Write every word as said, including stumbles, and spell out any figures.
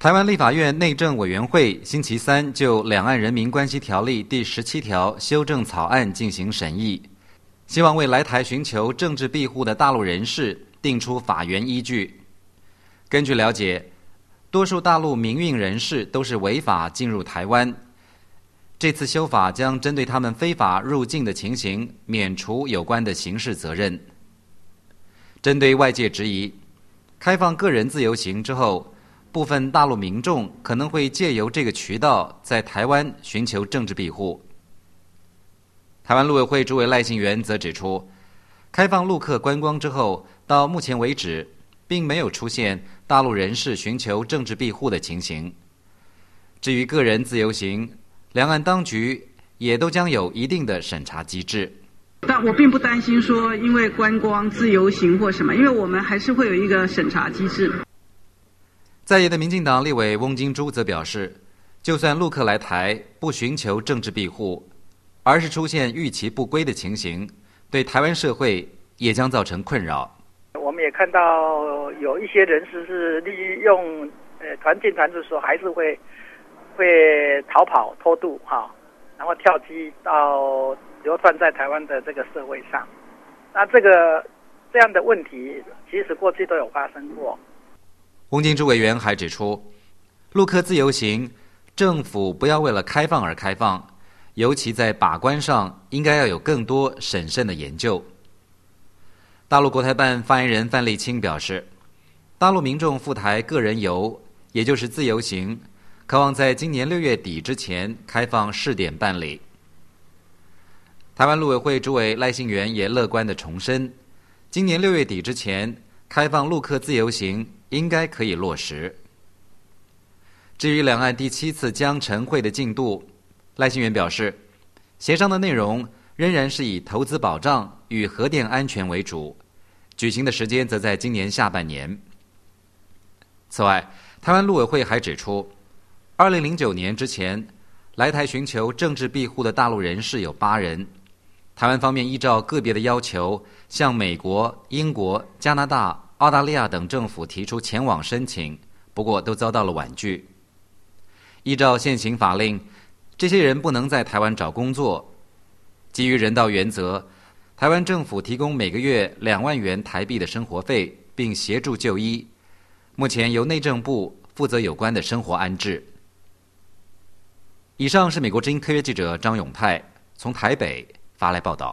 台湾立法院内政委员会星期三就《两岸人民关系条例》第十七条修正草案进行审议，希望为来台寻求政治庇护的大陆人士定出法源依据。根据了解，多数大陆民运人士都是违法进入台湾，这次修法将针对他们非法入境的情形免除有关的刑事责任。针对外界质疑，开放个人自由行之后，部分大陆民众可能会借由这个渠道在台湾寻求政治庇护。台湾陆委会主委赖幸元则指出，开放陆客观光之后，到目前为止并没有出现大陆人士寻求政治庇护的情形。至于个人自由行，两岸当局也都将有一定的审查机制。 但我并不担心说因为观光自由行或什么，因为我们还是会有一个审查机制。 在野的民进党立委翁金珠则表示，就算陆客来台不寻求政治庇护，而是出现逾期不归的情形，对台湾社会也将造成困扰。 我们也看到有一些人士是利用呃团进团出的时候，还是会会逃跑偷渡哈，然后跳机到流窜在台湾的这个社会上。那这个这样的问题，其实过去都有发生过。 翁金珠委员还指出，陆客自由行，政府不要为了开放而开放，尤其在把关上应该要有更多审慎的研究。大陆国台办发言人范立清表示，大陆民众赴台个人游，也就是自由行，渴望在今年六月底之前开放试点办理。台湾陆委会主委赖幸元也乐观地重申，今年六月底之前开放陆客自由行应该可以落实。至于两岸第七次江晨会的进度，赖幸元表示，协商的内容仍然是以投资保障与核电安全为主，举行的时间则在今年下半年。此外，台湾陆委会还指出，二零零九年之前来台寻求政治庇护的大陆人士有八人，台湾方面依照个别的要求，向美国、英国、加拿大、澳大利亚等政府提出前往申请，不过都遭到了婉拒。依照现行法令，这些人不能在台湾找工作。基于人道原则，台湾政府提供每个月两万元台币的生活费，并协助就医。目前由内政部负责有关的生活安置。以上是美国之音特约记者张永泰从台北发来报道。